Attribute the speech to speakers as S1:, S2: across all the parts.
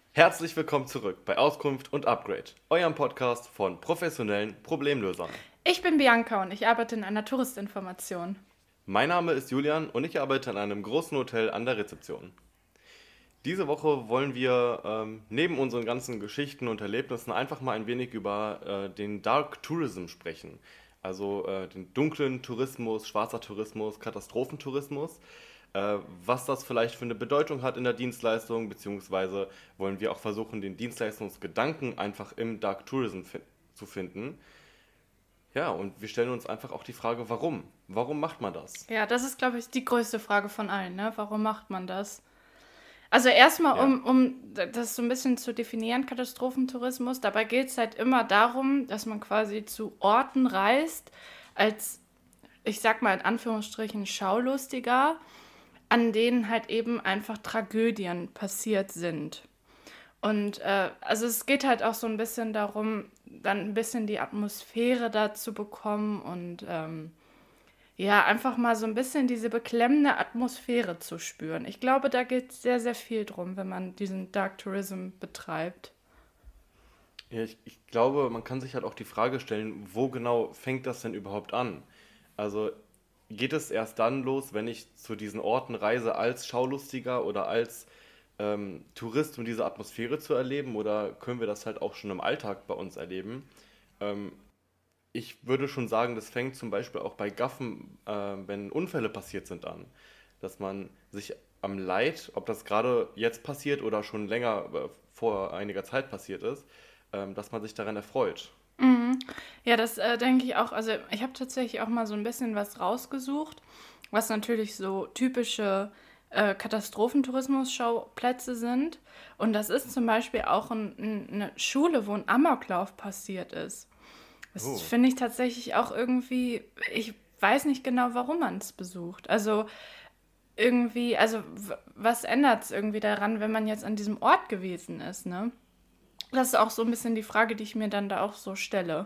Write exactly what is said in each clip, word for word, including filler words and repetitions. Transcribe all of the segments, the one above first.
S1: Herzlich willkommen zurück bei Auskunft und Upgrade, eurem Podcast von professionellen Problemlösern.
S2: Ich bin Bianca und ich arbeite in einer Touristinformation.
S1: Mein Name ist Julian und ich arbeite in einem großen Hotel an der Rezeption. Diese Woche wollen wir ähm, neben unseren ganzen Geschichten und Erlebnissen einfach mal ein wenig über äh, den Dark Tourism sprechen. Also äh, den dunklen Tourismus, schwarzer Tourismus, Katastrophentourismus. Äh, was das vielleicht für eine Bedeutung hat in der Dienstleistung, beziehungsweise wollen wir auch versuchen, den Dienstleistungsgedanken einfach im Dark Tourism fi- zu finden. Ja, und wir stellen uns einfach auch die Frage, warum? Warum macht man das?
S2: Ja, das ist, glaube ich, die größte Frage von allen, ne? Warum macht man das? Also erstmal,
S1: Ja.
S2: um, um das so ein bisschen zu definieren, Katastrophentourismus, dabei geht es halt immer darum, dass man quasi zu Orten reist, als, ich sag mal in Anführungsstrichen, Schaulustiger, an denen halt eben einfach Tragödien passiert sind. Und äh, also es geht halt auch so ein bisschen darum, dann ein bisschen die Atmosphäre da zu bekommen und ähm, ja, einfach mal so ein bisschen diese beklemmende Atmosphäre zu spüren. Ich glaube, da geht sehr, sehr viel drum, wenn man diesen Dark Tourism betreibt.
S1: Ja, ich, ich glaube, man kann sich halt auch die Frage stellen, wo genau fängt das denn überhaupt an? Also geht es erst dann los, wenn ich zu diesen Orten reise als Schaulustiger oder als ähm, Tourist, um diese Atmosphäre zu erleben? Oder können wir das halt auch schon im Alltag bei uns erleben? Ähm, Ich würde schon sagen, das fängt zum Beispiel auch bei Gaffen, äh, wenn Unfälle passiert sind, an. Dass man sich am Leid, ob das gerade jetzt passiert oder schon länger äh, vor einiger Zeit passiert ist, ähm, dass man sich daran erfreut.
S2: Mhm. Ja, das äh, denke ich auch. Also ich habe tatsächlich auch mal so ein bisschen was rausgesucht, was natürlich so typische äh, Katastrophentourismus-Schauplätze sind. Und das ist zum Beispiel auch ein, ein, eine Schule, wo ein Amoklauf passiert ist. Das
S1: Oh.
S2: finde ich tatsächlich auch irgendwie, ich weiß nicht genau, warum man es besucht. Also irgendwie, also w- was ändert es irgendwie daran, wenn man jetzt an diesem Ort gewesen ist, ne? Das ist auch so ein bisschen die Frage, die ich mir dann da auch so stelle.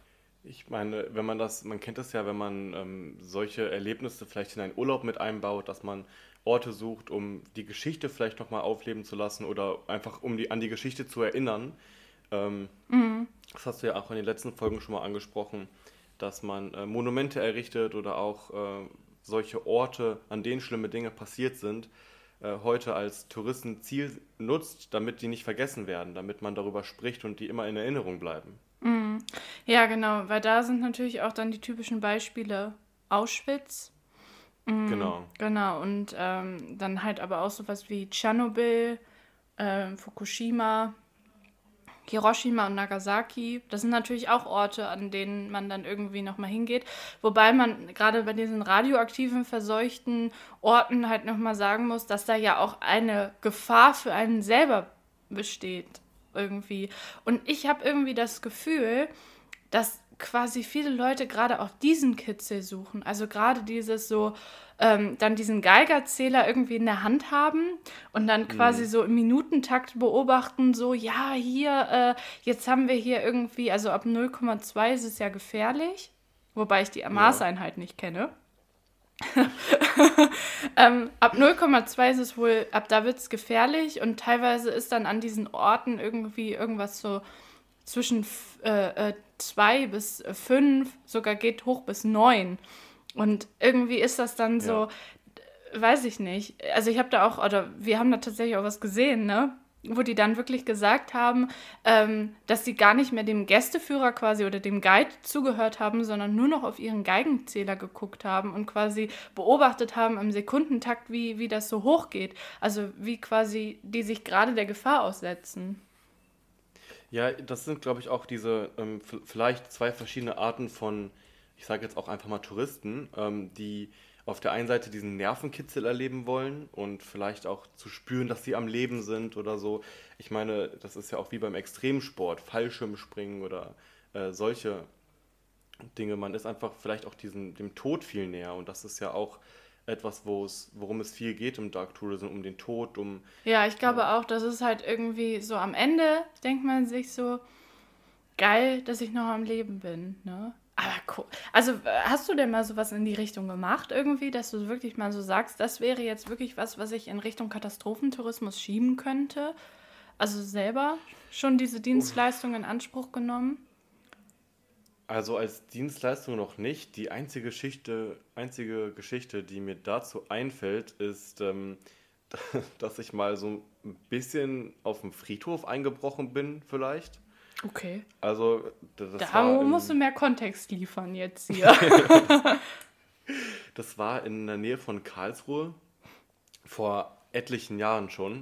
S1: Ich meine, wenn man das, man kennt es ja, wenn man ähm, solche Erlebnisse vielleicht in einen Urlaub mit einbaut, dass man Orte sucht, um die Geschichte vielleicht nochmal aufleben zu lassen oder einfach um die, an die Geschichte zu erinnern. Ähm, Das hast du ja auch in den letzten Folgen schon mal angesprochen, dass man äh, Monumente errichtet oder auch äh, solche Orte, an denen schlimme Dinge passiert sind, äh, heute als Touristenziel nutzt, damit die nicht vergessen werden, damit man darüber spricht und die immer in Erinnerung bleiben.
S2: Ja, genau, weil da sind natürlich auch dann die typischen Beispiele Auschwitz,
S1: Genau.
S2: genau, und ähm, dann halt aber auch sowas wie Tschernobyl, ähm, Fukushima, Hiroshima und Nagasaki. Das sind natürlich auch Orte, an denen man dann irgendwie nochmal hingeht. Wobei man gerade bei diesen radioaktiven, verseuchten Orten halt nochmal sagen muss, dass da ja auch eine Gefahr für einen selber besteht. Irgendwie. Und ich habe irgendwie das Gefühl, dass quasi viele Leute gerade auch diesen Kitzel suchen. Also gerade dieses so, ähm, dann diesen Geigerzähler irgendwie in der Hand haben und dann quasi
S1: Mhm.
S2: so im Minutentakt beobachten, so, ja, hier, äh, jetzt haben wir hier irgendwie, also ab null Komma zwei ist es ja gefährlich, wobei ich die
S1: Ja.
S2: Maßeinheit nicht kenne. Ähm, ab null Komma zwei ist es wohl, ab da wird es gefährlich und teilweise ist dann an diesen Orten irgendwie irgendwas so zwischen f- äh, äh, zwei bis äh, fünf, sogar geht hoch bis neun. Und irgendwie ist das dann
S1: Ja.
S2: so, weiß ich nicht. Also ich habe da auch, oder wir haben da tatsächlich auch was gesehen, ne? Wo die dann wirklich gesagt haben, ähm, dass sie gar nicht mehr dem Gästeführer quasi oder dem Guide zugehört haben, sondern nur noch auf ihren Geigenzähler geguckt haben und quasi beobachtet haben im Sekundentakt, wie, wie das so hochgeht. Also wie quasi die sich gerade der Gefahr aussetzen.
S1: Ja, das sind, glaube ich, auch diese ähm, v- vielleicht zwei verschiedene Arten von, ich sage jetzt auch einfach mal Touristen, ähm, die auf der einen Seite diesen Nervenkitzel erleben wollen und vielleicht auch zu spüren, dass sie am Leben sind oder so. Ich meine, das ist ja auch wie beim Extremsport, Fallschirmspringen oder äh, solche Dinge. Man ist einfach vielleicht auch diesem, dem Tod viel näher und das ist ja auch etwas, wo es, worum es viel geht im Dark Tourism, um den Tod, um
S2: Ja, ich
S1: äh,
S2: glaube auch, das ist halt irgendwie so am Ende, denkt man sich so, geil, dass ich noch am Leben bin, ne? Aber cool. Also, äh, hast du denn mal sowas in die Richtung gemacht irgendwie, dass du wirklich mal so sagst, das wäre jetzt wirklich was, was ich in Richtung Katastrophentourismus schieben könnte? also selber schon diese Dienstleistung in Anspruch genommen?
S1: Also als Dienstleistung noch nicht. Die einzige Geschichte, einzige Geschichte, die mir dazu einfällt, ist, ähm, dass ich mal so ein bisschen auf dem Friedhof eingebrochen bin, vielleicht.
S2: Okay.
S1: Also, d- das
S2: Da
S1: war
S2: musst du
S1: im,
S2: mehr Kontext liefern jetzt hier.
S1: das war in der Nähe von Karlsruhe, vor etlichen Jahren schon.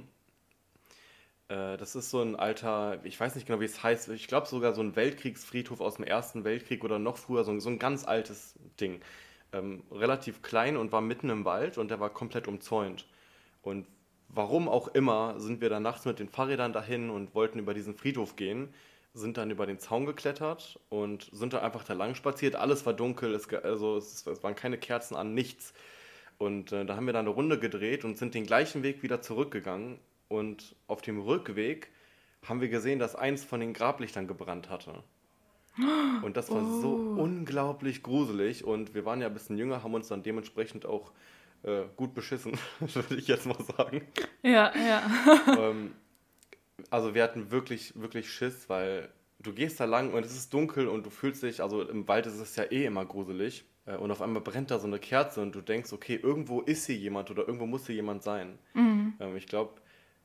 S1: Äh, das ist so ein alter, ich weiß nicht genau, wie es heißt, ich glaube sogar so ein Weltkriegsfriedhof aus dem Ersten Weltkrieg oder noch früher, so ein, so ein ganz altes Ding. Ähm, relativ klein und war mitten im Wald und der war komplett umzäunt. Und warum auch immer sind wir dann nachts mit den Fahrrädern dahin und wollten über diesen Friedhof gehen, sind dann über den Zaun geklettert und sind dann einfach da lang spaziert. Alles war dunkel, es, ge- also es, es waren keine Kerzen an, nichts. Und äh, da haben wir dann eine Runde gedreht und sind den gleichen Weg wieder zurückgegangen. Und auf dem Rückweg haben wir gesehen, dass eins von den Grablichtern gebrannt hatte. Und das war so
S2: Oh.
S1: unglaublich gruselig. Und wir waren ja ein bisschen jünger, haben uns dann dementsprechend auch äh, gut beschissen, würde ich jetzt mal sagen.
S2: Ja, ja.
S1: Ähm, also wir hatten wirklich, wirklich Schiss, weil du gehst da lang und es ist dunkel und du fühlst dich, also im Wald ist es ja eh immer gruselig. Äh, Und auf einmal brennt da so eine Kerze und du denkst, okay, irgendwo ist hier jemand oder irgendwo muss hier jemand sein.
S2: Mhm.
S1: Ähm, ich glaube,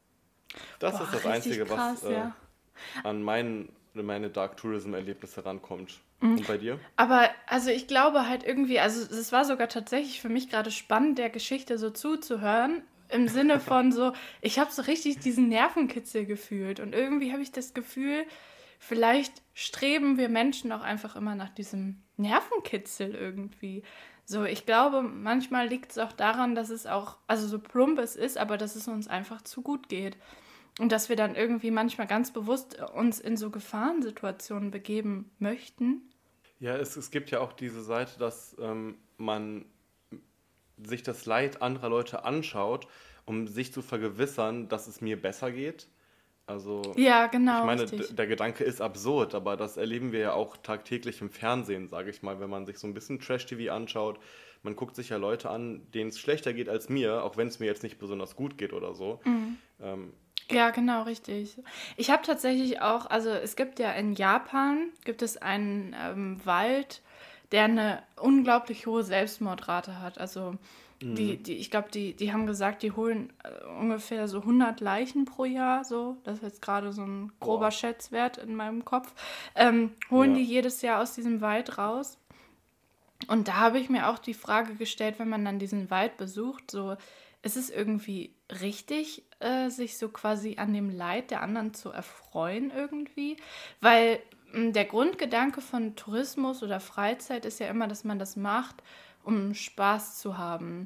S1: das
S2: Boah,
S1: ist das
S2: richtig
S1: Einzige, was
S2: krass,
S1: äh,
S2: ja.
S1: an mein, meine Dark Tourism-Erlebnisse rankommt. Und bei dir?
S2: Aber also ich glaube halt irgendwie, also es war sogar tatsächlich für mich gerade spannend, der Geschichte so zuzuhören. Im Sinne von so, ich habe so richtig diesen Nervenkitzel gefühlt. Und irgendwie habe ich das Gefühl, vielleicht streben wir Menschen auch einfach immer nach diesem Nervenkitzel irgendwie. So, ich glaube, manchmal liegt es auch daran, dass es auch, also so plump es ist, aber dass es uns einfach zu gut geht. Und dass wir dann irgendwie manchmal ganz bewusst uns in so Gefahrensituationen begeben möchten.
S1: Ja, es, es gibt ja auch diese Seite, dass ähm, man sich das Leid anderer Leute anschaut, um sich zu vergewissern, dass es mir besser geht. Also,
S2: Ja,
S1: ich
S2: genau,
S1: meine, d-
S2: richtig.
S1: der Gedanke ist absurd, aber das erleben wir ja auch tagtäglich im Fernsehen, sage ich mal, wenn man sich so ein bisschen Trash-T V anschaut. Man guckt sich ja Leute an, denen es schlechter geht als mir, auch wenn es mir jetzt nicht besonders gut geht oder so. Ähm,
S2: Ja, genau, richtig. Ich habe tatsächlich auch, also es gibt ja in Japan, gibt es einen ähm, Wald, der eine unglaublich hohe Selbstmordrate hat. Also die,
S1: mhm.
S2: die, ich glaube, die, die haben gesagt, die holen äh, ungefähr so hundert Leichen pro Jahr, so. Das ist jetzt gerade so ein grober
S1: Boah,
S2: Schätzwert in meinem Kopf. Ähm, holen die
S1: ja,
S2: jedes Jahr aus diesem Wald raus. Und da habe ich mir auch die Frage gestellt, wenn man dann diesen Wald besucht, so, ist es irgendwie richtig, äh, sich so quasi an dem Leid der anderen zu erfreuen irgendwie? Weil mh, der Grundgedanke von Tourismus oder Freizeit ist ja immer, dass man das macht, um Spaß zu haben.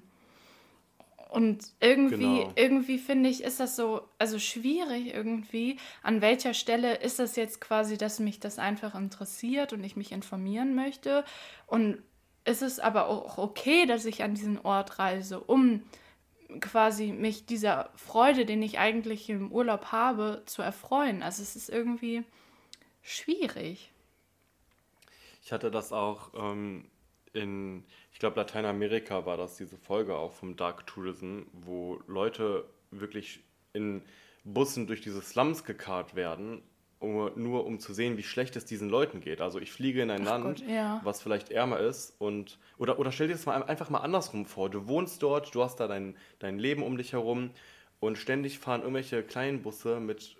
S2: Und irgendwie,
S1: genau.
S2: irgendwie finde ich, ist das so, also schwierig irgendwie. An welcher Stelle ist das jetzt quasi, dass mich das einfach interessiert und ich mich informieren möchte? Und ist es aber auch okay, dass ich an diesen Ort reise, um quasi mich dieser Freude, den ich eigentlich im Urlaub habe, zu erfreuen? Also es ist irgendwie schwierig.
S1: Ich hatte das auch ähm, in, ich glaube, Lateinamerika war das, diese Folge auch vom Dark Tourism, wo Leute wirklich in Bussen durch diese Slums gekarrt werden, um, nur um zu sehen, wie schlecht es diesen Leuten geht. Also ich fliege in ein
S2: Ach Gott,
S1: Land,
S2: ja.
S1: was vielleicht ärmer ist und, oder, oder stell dir das mal einfach mal andersrum vor. Du wohnst dort, du hast da dein, dein Leben um dich herum und ständig fahren irgendwelche kleinen Busse mit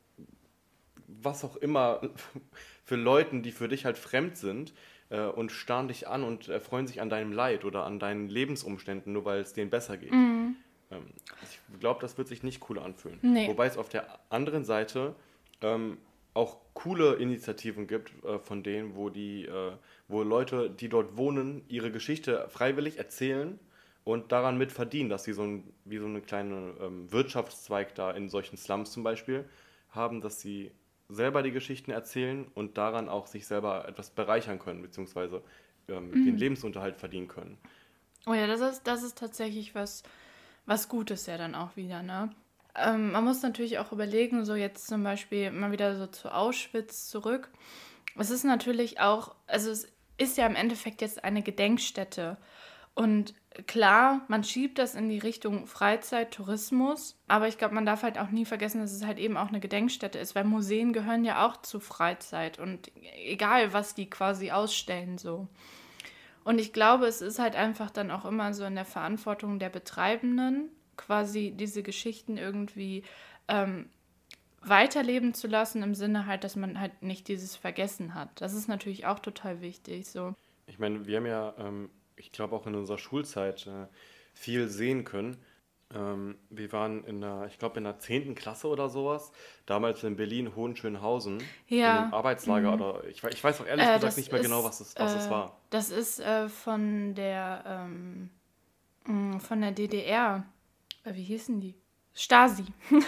S1: was auch immer für Leuten, die für dich halt fremd sind äh, und starren dich an und erfreuen sich an deinem Leid oder an deinen Lebensumständen, nur weil es denen besser geht.
S2: Mhm.
S1: Ähm, ich glaube, das wird sich nicht cool anfühlen.
S2: Nee.
S1: Wobei es auf der anderen Seite ähm, auch coole Initiativen gibt, äh, von denen, wo die, äh, wo Leute, die dort wohnen, ihre Geschichte freiwillig erzählen und daran mit verdienen, dass sie so ein, wie so eine kleine ähm, Wirtschaftszweig da in solchen Slums zum Beispiel haben, dass sie selber die Geschichten erzählen und daran auch sich selber etwas bereichern können, beziehungsweise ähm, den Lebensunterhalt verdienen können.
S2: Oh ja, das ist, das ist tatsächlich was, was Gutes ja dann auch wieder, ne? Ähm, man muss natürlich auch überlegen, so jetzt zum Beispiel mal wieder so zu Auschwitz zurück. Es ist natürlich auch, also es ist ja im Endeffekt jetzt eine Gedenkstätte. Und klar, man schiebt das in die Richtung Freizeit, Tourismus, aber ich glaube, man darf halt auch nie vergessen, dass es halt eben auch eine Gedenkstätte ist, weil Museen gehören ja auch zu Freizeit und egal, was die quasi ausstellen, so. Und ich glaube, es ist halt einfach dann auch immer so in der Verantwortung der Betreibenden, quasi diese Geschichten irgendwie ähm, weiterleben zu lassen, im Sinne halt, dass man halt nicht dieses Vergessen hat. Das ist natürlich auch total wichtig, so.
S1: Ich meine, wir haben ja, ähm, ich glaube auch in unserer Schulzeit äh, viel sehen können. Ähm, wir waren in der, ich glaube in der zehnten Klasse oder sowas, damals in Berlin, Hohenschönhausen, in einem
S2: Ja,
S1: Arbeitslager oder ich, wei- ich weiß auch ehrlich
S2: äh,
S1: gesagt
S2: das
S1: nicht mehr genau,
S2: ist,
S1: was es, was es
S2: äh,
S1: war.
S2: das ist äh, von der, ähm, mh, von der D D R. Äh, wie hießen die? Stasi.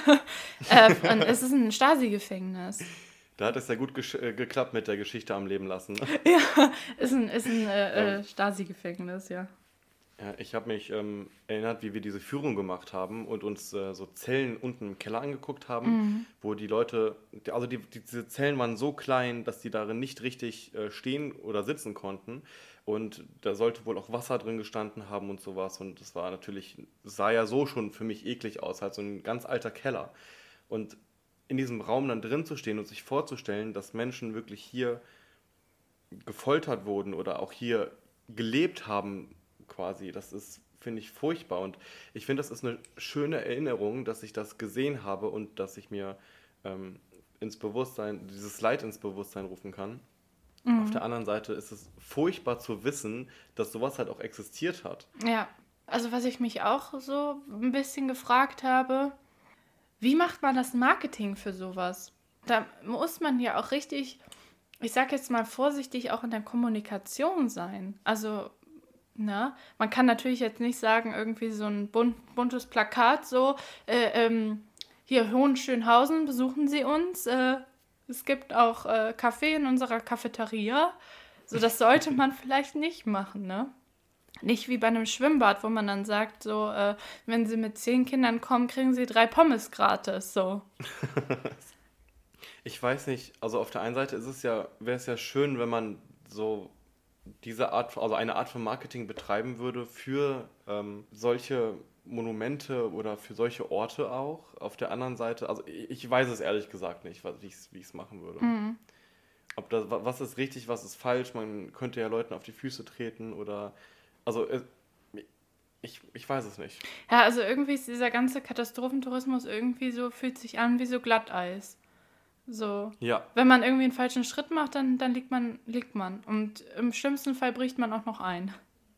S2: äh, und es ist ein Stasi-Gefängnis.
S1: Da hat es ja gut gesch- äh, geklappt mit der Geschichte am Leben lassen.
S2: Ja, ist ein, ist ein äh,
S1: ähm,
S2: äh, Stasi-Gefängnis, ja.
S1: Ja, ich habe mich ähm, erinnert, wie wir diese Führung gemacht haben und uns äh, so Zellen unten im Keller angeguckt haben,
S2: Mhm.
S1: wo die Leute, also die, die, diese Zellen waren so klein, dass die darin nicht richtig äh, stehen oder sitzen konnten. Und da sollte wohl auch Wasser drin gestanden haben und sowas. Und das war natürlich, sah ja so schon für mich eklig aus, halt so ein ganz alter Keller. Und in diesem Raum dann drin zu stehen und sich vorzustellen, dass Menschen wirklich hier gefoltert wurden oder auch hier gelebt haben, quasi. Das ist, finde ich, furchtbar. Und ich finde, das ist eine schöne Erinnerung, dass ich das gesehen habe und dass ich mir ähm, ins Bewusstsein, dieses Leid ins Bewusstsein rufen kann. Auf der anderen Seite ist es furchtbar zu wissen, dass sowas halt auch existiert hat.
S2: Ja, also was ich mich auch so ein bisschen gefragt habe, wie macht man das Marketing für sowas? Da muss man ja auch richtig, ich sag jetzt mal vorsichtig, auch in der Kommunikation sein. Also, ne, man kann natürlich jetzt nicht sagen, irgendwie so ein bunt, buntes Plakat, so, äh, ähm, hier Hohenschönhausen, besuchen Sie uns. Äh, es gibt auch äh, Kaffee in unserer Cafeteria. So, das sollte man vielleicht nicht machen, ne? Nicht wie bei einem Schwimmbad, wo man dann sagt, so, äh, wenn Sie mit zehn Kindern kommen, kriegen Sie drei Pommes gratis, so.
S1: Ich weiß nicht, also auf der einen Seite ist es ja, wäre es ja schön, wenn man so diese Art, also eine Art von Marketing betreiben würde für ähm, solche Monumente oder für solche Orte auch. Auf der anderen Seite, also ich, ich weiß es ehrlich gesagt nicht, was- wie ich es wie ich es machen würde.
S2: Mhm.
S1: Ob das, wa- was ist richtig, was ist falsch, man könnte ja Leuten auf die Füße treten oder, also äh, ich, ich weiß es nicht.
S2: Ja, also irgendwie ist dieser ganze Katastrophentourismus irgendwie so, fühlt sich an wie so Glatteis. So.
S1: Ja,
S2: Wenn man irgendwie einen falschen Schritt macht, dann, dann liegt man, liegt man. Und im schlimmsten Fall bricht man auch noch ein.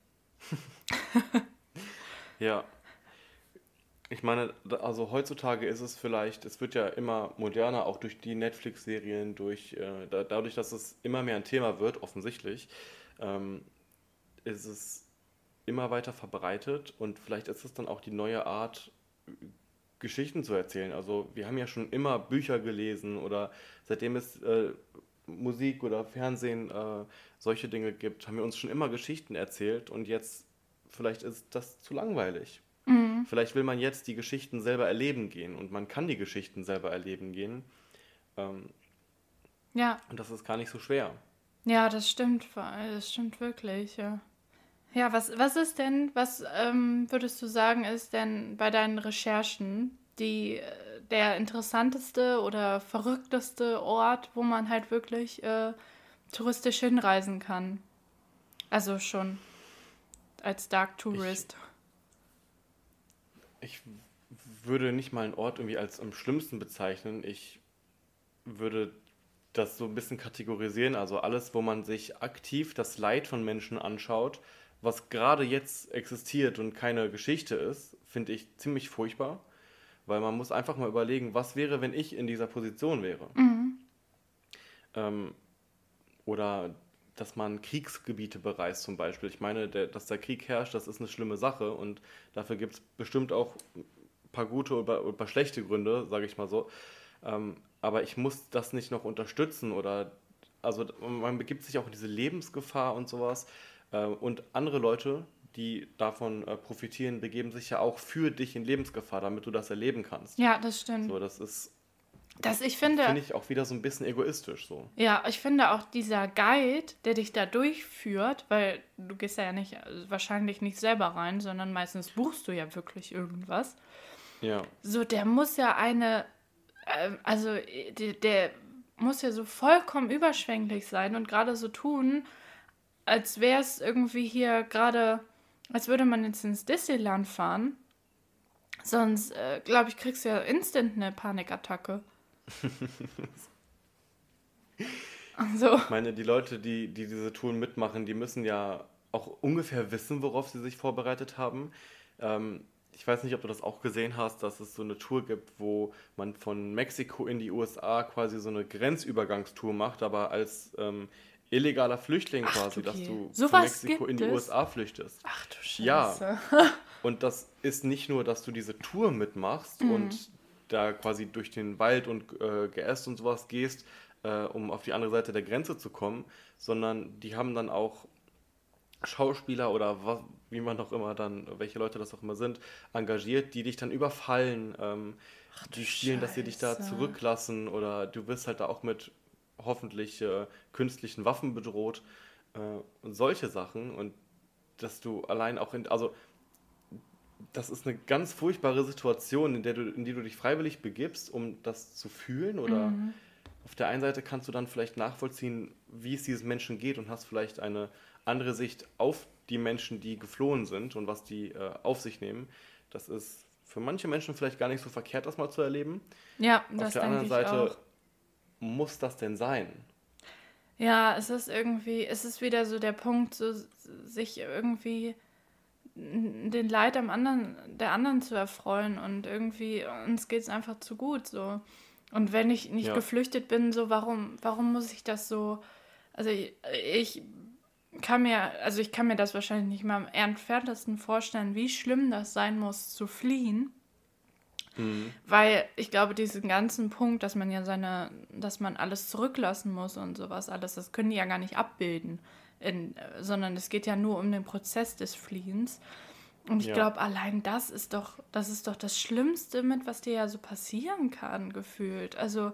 S1: ja. Ich meine, da- also heutzutage ist es vielleicht, es wird ja immer moderner, auch durch die Netflix-Serien, durch, äh, da, dadurch, dass es immer mehr ein Thema wird, offensichtlich, ähm, ist es immer weiter verbreitet und vielleicht ist es dann auch die neue Art, Geschichten zu erzählen. Also wir haben ja schon immer Bücher gelesen oder seitdem es äh, Musik oder Fernsehen äh, solche Dinge gibt, haben wir uns schon immer Geschichten erzählt und jetzt vielleicht ist das zu langweilig.
S2: Mhm.
S1: Vielleicht will man jetzt die Geschichten selber erleben gehen und man kann die Geschichten selber erleben gehen. Ähm,
S2: Ja,
S1: und das ist gar nicht so schwer.
S2: ja, das stimmt. Das stimmt wirklich, ja. Ja, was, was ist denn, was ähm, würdest du sagen, ist denn bei deinen Recherchen die, äh, der interessanteste oder verrückteste Ort, wo man halt wirklich äh, touristisch hinreisen kann? Also schon als Dark
S1: Ich,
S2: Tourist.
S1: ich würde nicht mal einen Ort irgendwie als am schlimmsten bezeichnen. Ich würde das so ein bisschen kategorisieren. Also alles, wo man sich aktiv das Leid von Menschen anschaut, was gerade jetzt existiert und keine Geschichte ist, finde ich ziemlich furchtbar. Weil man muss einfach mal überlegen, was wäre, wenn ich in dieser Position wäre.
S2: Mhm.
S1: Ähm, oder dass man Kriegsgebiete bereist zum Beispiel. Ich meine, der, dass der Krieg herrscht, das ist eine schlimme Sache und dafür gibt es bestimmt auch ein paar gute oder ein paar schlechte Gründe, sage ich mal so. Ähm, aber ich muss das nicht noch unterstützen oder also man begibt sich auch in diese Lebensgefahr und sowas. Äh, und andere Leute, die davon äh, profitieren, begeben sich ja auch für dich in Lebensgefahr, damit du das erleben kannst.
S2: Ja, das stimmt.
S1: So, das ist
S2: Das, ich finde,
S1: Finde ich auch wieder so ein bisschen egoistisch so.
S2: ja, ich finde auch dieser Guide, der dich da durchführt, weil du gehst da ja nicht, also wahrscheinlich nicht selber rein, sondern meistens buchst du ja wirklich irgendwas.
S1: Ja,
S2: So, der muss ja eine, ähm, also äh, der, der muss ja so vollkommen überschwänglich sein und gerade so tun, als wäre es irgendwie hier gerade, als würde man jetzt ins Disneyland fahren. Sonst, äh, glaube ich, kriegst du ja instant eine Panikattacke. Also,
S1: ich meine, die Leute, die, die diese Touren mitmachen, die müssen ja auch ungefähr wissen, worauf sie sich vorbereitet haben. Ähm, ich weiß nicht, ob du das auch gesehen hast, dass es so eine Tour gibt, wo man von Mexiko in die U S A quasi so eine Grenzübergangstour macht, aber als ähm, illegaler Flüchtling
S2: ach du
S1: quasi, dass
S2: je.
S1: du von
S2: Sowas
S1: Mexiko in
S2: gibt
S1: die
S2: es?
S1: U S A flüchtest.
S2: Ach du
S1: Ja,
S2: Scheiße.
S1: und das ist nicht nur, dass du diese Tour mitmachst und da quasi durch den Wald und äh, Geäst und sowas gehst, äh, um auf die andere Seite der Grenze zu kommen, sondern die haben dann auch Schauspieler oder was, wie man auch immer dann, welche Leute das auch immer sind, engagiert, die dich dann überfallen, ähm,
S2: Ach du
S1: die spielen, dass sie dich da
S2: Scheiße.
S1: zurücklassen oder du wirst halt da auch mit hoffentlich äh, künstlichen Waffen bedroht äh, und solche Sachen und dass du allein auch in, also das ist eine ganz furchtbare Situation, in der du, in die du dich freiwillig begibst, um das zu fühlen. Oder auf der einen Seite kannst du dann vielleicht nachvollziehen, wie es diesen Menschen geht und hast vielleicht eine andere Sicht auf die Menschen, die geflohen sind und was die äh, auf sich nehmen. Das ist für manche Menschen vielleicht gar nicht so verkehrt, das mal zu erleben.
S2: Ja,
S1: Auf
S2: das
S1: der
S2: denke
S1: anderen
S2: ich auch.
S1: Seite muss das denn sein?
S2: Ja, es ist irgendwie, es ist wieder so der Punkt, so sich irgendwie den Leid am anderen, der anderen zu erfreuen und irgendwie uns geht's einfach zu gut so. Und wenn ich nicht
S1: Ja,
S2: geflüchtet bin, so warum, warum muss ich das so? Also ich, ich kann mir, also ich kann mir das wahrscheinlich nicht mal am entferntesten vorstellen, wie schlimm das sein muss, zu fliehen.
S1: mhm.
S2: Weil ich glaube, diesen ganzen Punkt, dass man ja seine, dass man alles zurücklassen muss und sowas, alles, das können die ja gar nicht abbilden. In, äh, sondern es geht ja nur um den Prozess des Fliehens. Und ich
S1: Ja,
S2: glaube, allein das ist doch, das ist doch das Schlimmste mit, was dir ja so passieren kann, gefühlt. Also,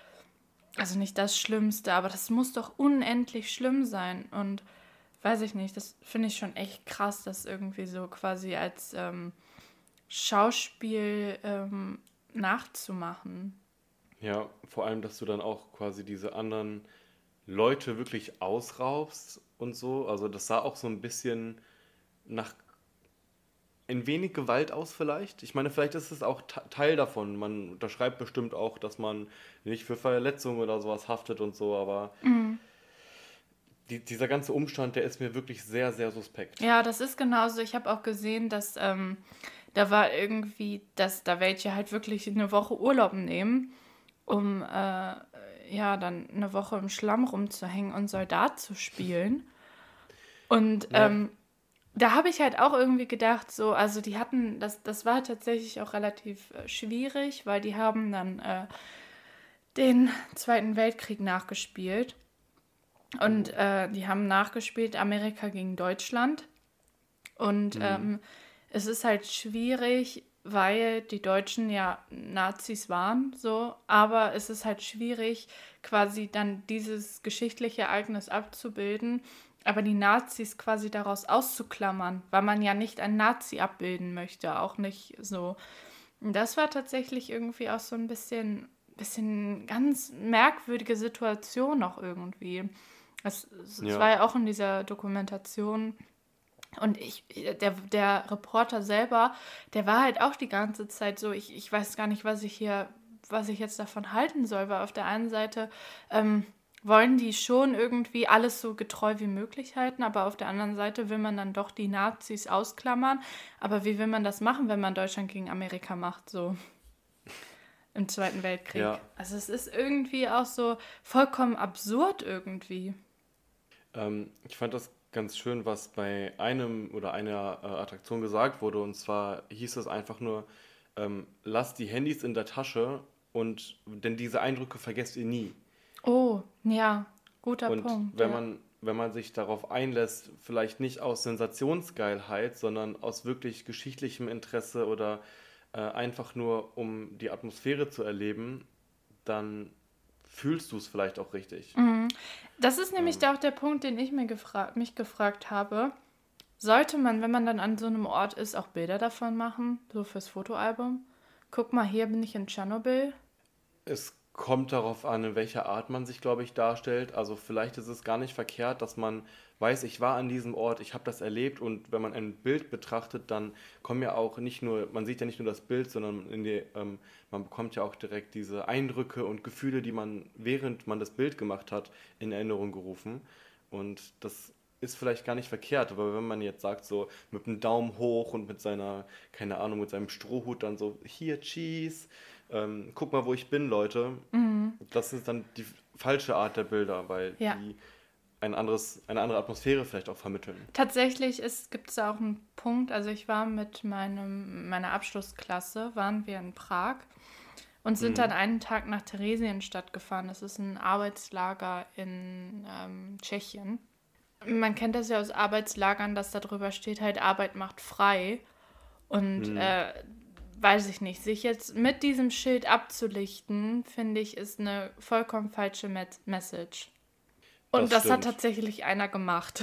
S2: also nicht das Schlimmste, aber das muss doch unendlich schlimm sein. Und weiß ich nicht, das finde ich schon echt krass, das irgendwie so quasi als ähm, Schauspiel ähm, nachzumachen.
S1: ja, vor allem, dass du dann auch quasi diese anderen Leute wirklich ausraubst und so. Also das sah auch so ein bisschen nach ein wenig Gewalt aus vielleicht. Ich meine, vielleicht ist es auch Te- Teil davon. Man unterschreibt bestimmt auch, dass man nicht für Verletzungen oder sowas haftet und so, aber die, dieser ganze Umstand, der ist mir wirklich sehr, sehr suspekt.
S2: Ja, das ist genauso. Ich habe auch gesehen, dass ähm, da war irgendwie, dass da welche halt wirklich eine Woche Urlaub nehmen, um äh, ja dann eine Woche im Schlamm rumzuhängen und Soldat zu spielen. Und
S1: Ja,
S2: ähm, da habe ich halt auch irgendwie gedacht, so, also die hatten, das, das war tatsächlich auch relativ äh, schwierig, weil die haben dann äh, den Zweiten Weltkrieg nachgespielt. Und
S1: oh.
S2: äh, die haben nachgespielt Amerika gegen Deutschland. Und
S1: Hm.
S2: ähm, es ist halt schwierig, weil die Deutschen ja Nazis waren, so, aber es ist halt schwierig, quasi dann dieses geschichtliche Ereignis abzubilden, aber die Nazis quasi daraus auszuklammern, weil man ja nicht einen Nazi abbilden möchte, auch nicht so. Und das war tatsächlich irgendwie auch so ein bisschen, bisschen ganz merkwürdige Situation noch irgendwie. Es, es war
S1: Ja,
S2: ja auch in dieser Dokumentation und ich, der, der Reporter selber, der war halt auch die ganze Zeit so, ich, ich weiß gar nicht, was ich hier, was ich jetzt davon halten soll, weil auf der einen Seite ähm, wollen die schon irgendwie alles so getreu wie möglich halten, aber auf der anderen Seite will man dann doch die Nazis ausklammern. Aber wie will man das machen, wenn man Deutschland gegen Amerika macht, so im Zweiten Weltkrieg?
S1: ja.
S2: Also es ist irgendwie auch so vollkommen absurd irgendwie.
S1: Ähm, ich fand das ganz schön, was bei einem oder einer äh, Attraktion gesagt wurde. Und zwar hieß es einfach nur, ähm, lasst die Handys in der Tasche und denn diese Eindrücke vergesst ihr nie.
S2: Oh, ja, guter
S1: Und
S2: Punkt,
S1: wenn
S2: ja.
S1: man, wenn man sich darauf einlässt, vielleicht nicht aus Sensationsgeilheit, sondern aus wirklich geschichtlichem Interesse oder äh, einfach nur um die Atmosphäre zu erleben, dann fühlst du es vielleicht auch richtig.
S2: Mhm. Das ist nämlich
S1: Ähm,
S2: auch der Punkt, den ich mir gefra- mich gefragt habe. Sollte man, wenn man dann an so einem Ort ist, auch Bilder davon machen, so fürs Fotoalbum? Guck mal, hier bin ich in Tschernobyl.
S1: Es kommt darauf an, in welcher Art man sich, glaube ich, darstellt. Also vielleicht ist es gar nicht verkehrt, dass man weiß, ich war an diesem Ort, ich habe das erlebt und wenn man ein Bild betrachtet, dann kommen ja auch nicht nur, man sieht ja nicht nur das Bild, sondern in die, ähm, man bekommt ja auch direkt diese Eindrücke und Gefühle, die man, während man das Bild gemacht hat, in Erinnerung gerufen. Und das ist vielleicht gar nicht verkehrt, aber wenn man jetzt sagt, so mit einem Daumen hoch und mit seiner, keine Ahnung, mit seinem Strohhut dann so, hier, Cheese, ähm, guck mal, wo ich bin, Leute.
S2: Mhm.
S1: Das ist dann die falsche Art der Bilder, weil
S2: Ja,
S1: die ein anderes, eine andere Atmosphäre vielleicht auch vermitteln.
S2: tatsächlich gibt es da auch einen Punkt. Also ich war mit meinem, meiner Abschlussklasse, waren wir in Prag und sind dann
S1: Mhm.
S2: einen Tag nach Theresienstadt gefahren. Das ist ein Arbeitslager in ähm, Tschechien. Man kennt das ja aus Arbeitslagern, dass da drüber steht, halt Arbeit macht frei. Und
S1: Mhm.
S2: äh, weiß ich nicht, sich jetzt mit diesem Schild abzulichten, finde ich, ist eine vollkommen falsche Met- Message. Und
S1: Das
S2: das hat
S1: stimmt.
S2: tatsächlich einer gemacht.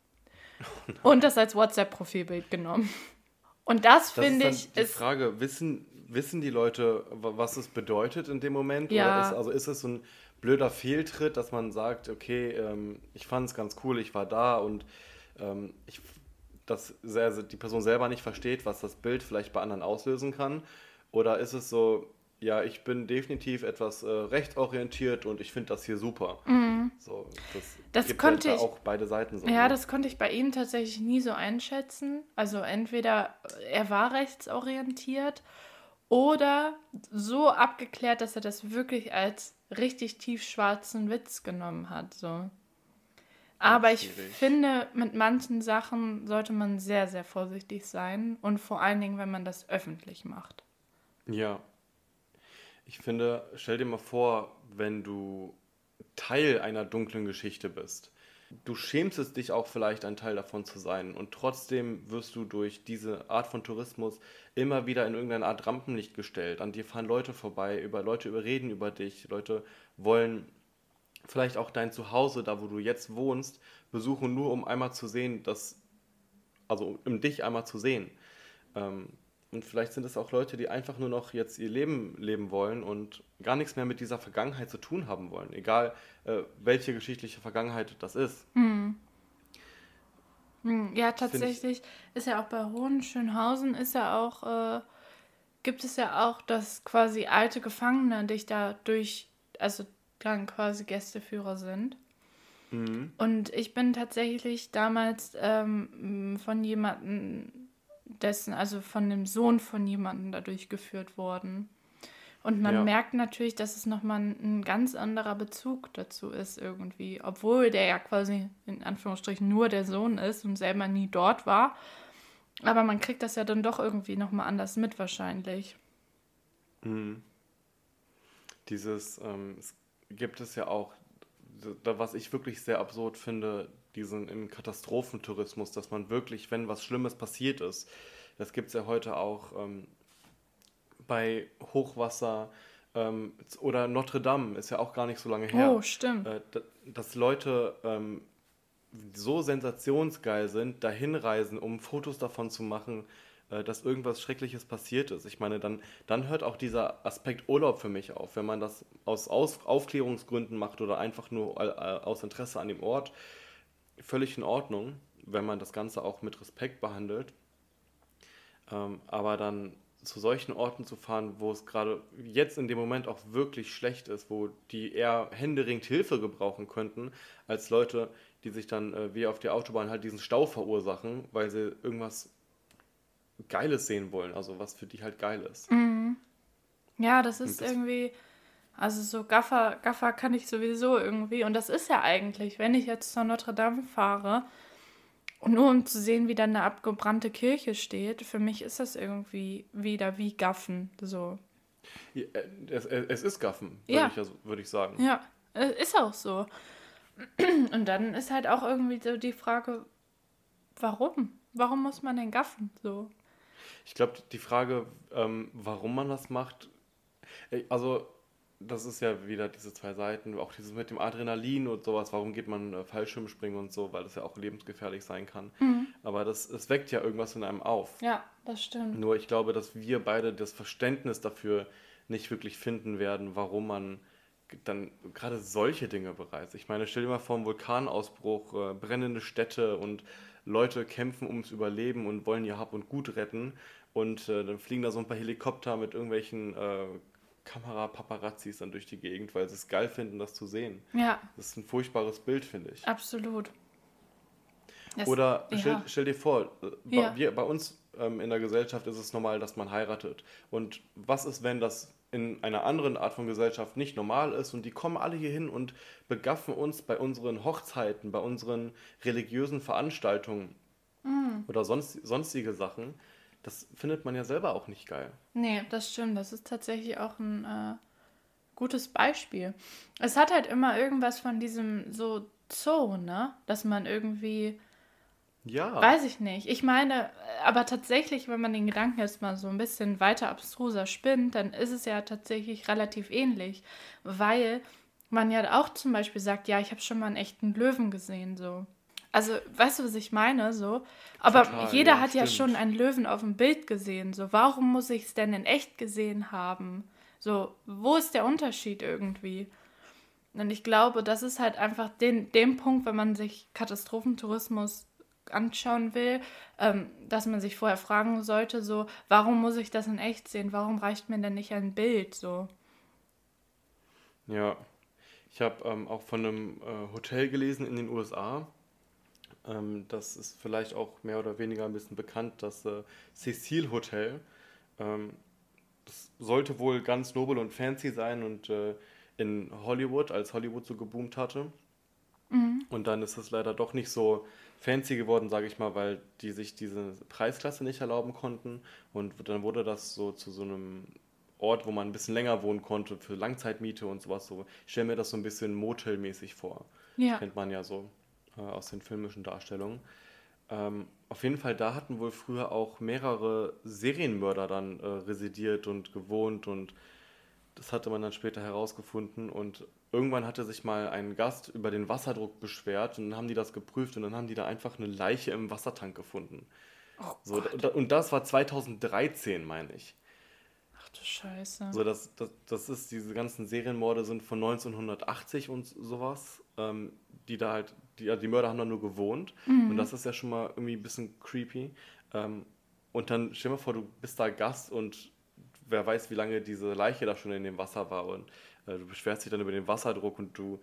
S2: Und das als WhatsApp-Profilbild genommen. Und das,
S1: Das ist
S2: finde
S1: dann
S2: ich,
S1: die
S2: ist,
S1: Frage, wissen, wissen die Leute, wa- was es bedeutet in dem Moment? Oder ist,
S2: ja,
S1: also ist es so ein blöder Fehltritt, dass man sagt, okay, ähm, ich fand es ganz cool, ich war da und ähm, ich, dass sehr, die Person selber nicht versteht, was das Bild vielleicht bei anderen auslösen kann? Oder ist es so, ja, ich bin definitiv etwas äh, rechtsorientiert und ich finde das hier super?
S2: mm,
S1: So, das
S2: das
S1: gibt ja
S2: konnte
S1: da
S2: ich,
S1: auch beide Seiten so,
S2: ja,
S1: ne?
S2: das konnte ich bei ihm tatsächlich nie so einschätzen. Also entweder er war rechtsorientiert oder so abgeklärt, dass er das wirklich als richtig tiefschwarzen Witz genommen hat. So.
S1: Hm,
S2: Aber ich
S1: schwierig.
S2: finde, mit manchen Sachen sollte man sehr, sehr vorsichtig sein und vor allen Dingen, wenn man das öffentlich macht.
S1: Ja, ich finde, stell dir mal vor, wenn du Teil einer dunklen Geschichte bist. Du schämst es dich auch vielleicht, ein Teil davon zu sein. Und trotzdem wirst du durch diese Art von Tourismus immer wieder in irgendeine Art Rampenlicht gestellt. An dir fahren Leute vorbei, über Leute überreden über dich. Leute wollen vielleicht auch dein Zuhause, da wo du jetzt wohnst, besuchen, nur um einmal zu sehen, dass, also um dich einmal zu sehen. Ähm, und vielleicht sind es auch Leute, die einfach nur noch jetzt ihr Leben leben wollen und gar nichts mehr mit dieser Vergangenheit zu tun haben wollen. Egal, äh, welche geschichtliche Vergangenheit das ist.
S2: Hm. Hm, ja,
S1: Finde ich,
S2: tatsächlich ist ja auch bei Hohenschönhausen ist ja auch, äh, gibt es ja auch, dass quasi alte Gefangene dich da durch, also dann quasi Gästeführer sind.
S1: mhm,
S2: Und ich bin tatsächlich damals ähm, von jemandem, dessen, also von dem Sohn von jemandem da durchgeführt worden. Und man
S1: ja,
S2: merkt natürlich, dass es nochmal ein, ein ganz anderer Bezug dazu ist irgendwie. Obwohl der ja quasi in Anführungsstrichen nur der Sohn ist und selber nie dort war. Aber man kriegt das ja dann doch irgendwie nochmal anders mit wahrscheinlich.
S1: mhm. Dieses, ähm, es gibt es ja auch, da, was ich wirklich sehr absurd finde, diesen im Katastrophentourismus, dass man wirklich, wenn was Schlimmes passiert ist, das gibt es ja heute auch ähm, bei Hochwasser ähm, oder Notre Dame, ist ja auch gar nicht so lange
S2: Oh,
S1: her,
S2: stimmt.
S1: äh, da- dass Leute ähm, so sensationsgeil sind, dahin reisen, um Fotos davon zu machen, äh, dass irgendwas Schreckliches passiert ist. Ich meine, dann, dann hört auch dieser Aspekt Urlaub für mich auf. Wenn man das aus, aus Aufklärungsgründen macht oder einfach nur äh, aus Interesse an dem Ort, völlig in Ordnung, wenn man das Ganze auch mit Respekt behandelt. Ähm, aber dann zu solchen Orten zu fahren, wo es gerade jetzt in dem Moment auch wirklich schlecht ist, wo die eher händeringend Hilfe gebrauchen könnten, als Leute, die sich dann äh, wie auf der Autobahn halt diesen Stau verursachen, weil sie irgendwas Geiles sehen wollen, also was für die halt geil ist.
S2: Mhm. Ja, das
S1: Und
S2: ist
S1: das,
S2: irgendwie, also so Gaffer, Gaffer kann ich sowieso irgendwie. Und das ist ja eigentlich, wenn ich jetzt zur Notre Dame fahre, und nur um zu sehen, wie da eine abgebrannte Kirche steht, für mich ist das irgendwie wieder wie Gaffen. So.
S1: ja, äh, es, es ist Gaffen, würde
S2: Ja,
S1: ich, also, würde ich sagen.
S2: ja, äh, ist auch so. Und dann ist halt auch irgendwie so die Frage, warum? Warum muss man denn gaffen? So.
S1: Ich glaube, die Frage, ähm, warum man das macht, äh, also das ist ja wieder diese zwei Seiten, auch dieses mit dem Adrenalin und sowas, warum geht man äh, Fallschirmspringen und so, weil das ja auch lebensgefährlich sein kann.
S2: Mhm.
S1: Aber das, es weckt ja irgendwas in einem auf.
S2: Ja, das stimmt.
S1: Nur ich glaube, dass wir beide das Verständnis dafür nicht wirklich finden werden, warum man g- dann gerade solche Dinge bereist. Ich meine, stell dir mal vor, ein Vulkanausbruch, äh, brennende Städte und Leute kämpfen ums Überleben und wollen ihr Hab und Gut retten. Und äh, dann fliegen da so ein paar Helikopter mit irgendwelchen äh, Kamera-Paparazzis dann durch die Gegend, weil sie es geil finden, das zu sehen.
S2: Ja,
S1: Das ist ein furchtbares Bild, finde ich.
S2: absolut. Das,
S1: Oder stell,
S2: ja,
S1: stell dir vor, äh, bei,
S2: ja.
S1: wir, bei uns ähm, in der Gesellschaft ist es normal, dass man heiratet. Und was ist, wenn das in einer anderen Art von Gesellschaft nicht normal ist und die kommen alle hier hin und begaffen uns bei unseren Hochzeiten, bei unseren religiösen Veranstaltungen oder sonst, sonstige Sachen. Das findet man ja selber auch nicht geil.
S2: Nee, das stimmt. Das ist tatsächlich auch ein äh, gutes Beispiel. Es hat halt immer irgendwas von diesem so Zoo, ne? Dass man irgendwie,
S1: Ja,
S2: weiß ich nicht. Ich meine, äh, aber tatsächlich, wenn man den Gedanken jetzt mal so ein bisschen weiter abstruser spinnt, dann ist es ja tatsächlich relativ ähnlich. Weil man ja auch zum Beispiel sagt, ja, ich habe schon mal einen echten Löwen gesehen, so. Also, weißt du, was ich meine? So. Aber
S1: total,
S2: jeder
S1: ja,
S2: hat ja schon
S1: stimmt.
S2: einen Löwen auf dem Bild gesehen. So, warum muss ich es denn in echt gesehen haben? So, wo ist der Unterschied irgendwie? Und ich glaube, das ist halt einfach den, dem Punkt, wenn man sich Katastrophentourismus anschauen will, ähm, dass man sich vorher fragen sollte, so, warum muss ich das in echt sehen? Warum reicht mir denn nicht ein Bild? So.
S1: Ja. Ich habe ähm, auch von einem äh, Hotel gelesen in den U S A. Ähm, das ist vielleicht auch mehr oder weniger ein bisschen bekannt, das äh, Cecil Hotel. Ähm, das sollte wohl ganz nobel und fancy sein und äh, in Hollywood, als Hollywood so geboomt hatte.
S2: Mhm.
S1: Und dann ist es leider doch nicht so fancy geworden, sage ich mal, weil die sich diese Preisklasse nicht erlauben konnten. Und dann wurde das so zu so einem Ort, wo man ein bisschen länger wohnen konnte für Langzeitmiete und sowas. So. Ich stelle mir das so ein bisschen motelmäßig vor.
S2: Ja.
S1: Kennt man ja so äh, aus den filmischen Darstellungen. Ähm, auf jeden Fall, da hatten wohl früher auch mehrere Serienmörder dann äh, residiert und gewohnt und das hatte man dann später herausgefunden und irgendwann hatte sich mal ein Gast über den Wasserdruck beschwert und dann haben die das geprüft und dann haben die da einfach eine Leiche im Wassertank gefunden.
S2: Oh
S1: So,
S2: Gott.
S1: da- und das war zweitausenddreizehn, meine ich.
S2: Ach du Scheiße.
S1: So, das, das, das ist, diese ganzen Serienmorde sind von neunzehnhundertachtzig und sowas, ähm, die da halt, die, ja, die Mörder haben da nur gewohnt und das ist ja schon mal irgendwie ein bisschen creepy. Ähm, und dann stell dir mal vor, du bist da Gast und wer weiß, wie lange diese Leiche da schon in dem Wasser war und äh, du beschwerst dich dann über den Wasserdruck und du,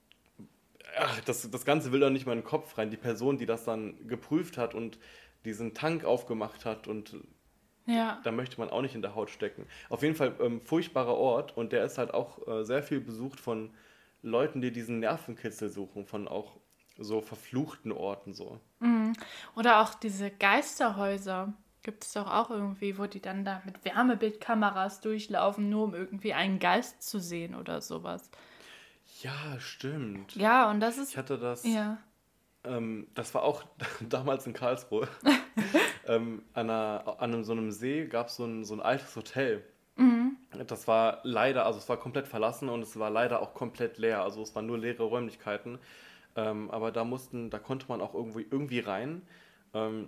S1: ach, das, das Ganze will doch nicht mal in den Kopf rein. Die Person, die das dann geprüft hat und diesen Tank aufgemacht hat und
S2: Ja.
S1: da möchte man auch nicht in der Haut stecken. Auf jeden Fall ähm, furchtbarer Ort und der ist halt auch äh, sehr viel besucht von Leuten, die diesen Nervenkitzel suchen, von auch so verfluchten Orten so.
S2: Mhm. Oder auch diese Geisterhäuser. Gibt es doch auch irgendwie, wo die dann da mit Wärmebildkameras durchlaufen, nur um irgendwie einen Geist zu sehen oder sowas.
S1: Ja, stimmt.
S2: Ja, und das
S1: Ich
S2: ist,
S1: hatte das,
S2: ja.
S1: ähm, das war auch damals in Karlsruhe. ähm, an, einer, an einem, so einem See gab es so ein, so ein altes Hotel.
S2: Mhm.
S1: Das war leider, also es war komplett verlassen und es war leider auch komplett leer. Also es waren nur leere Räumlichkeiten. Ähm, aber da mussten, da konnte man auch irgendwie, irgendwie rein. Ähm,